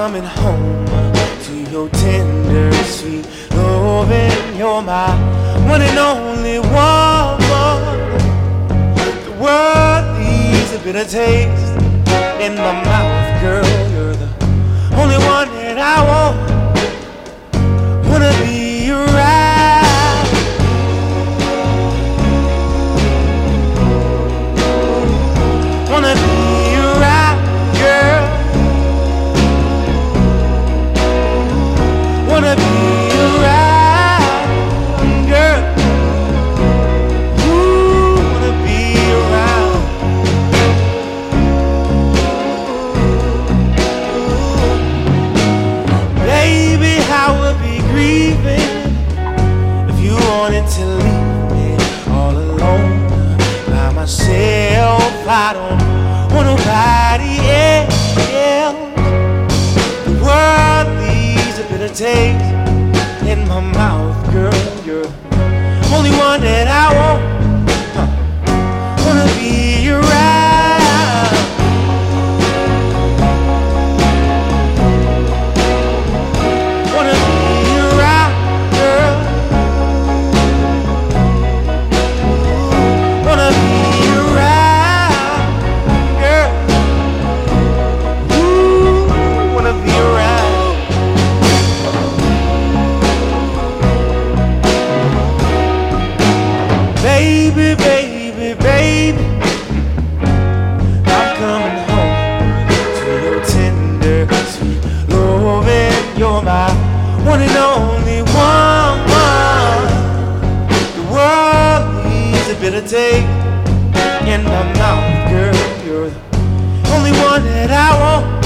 coming home to your tender, sweet loving. You're my one and only woman. The world needs a bitter taste in my mouth, girl. You're the only one that I want. Wanna be around. Wanna be around, girl. Wanna be around, girl. Ooh, wanna be around. Baby, I would be grieving if you wanted to leave me all alone by myself. I don't want nobody else. The world needs a bitter taste in my mouth, girl. You're the only one that I want. Wanna be around. Wanna be around, girl. Wanna be around, girl. Ooh, wanna be around. Baby, baby, baby, I'm coming home to your tender, sweet loving. You're my one and only woman. The world needs a bitter taste in my mouth, girl. You're the only one that I want.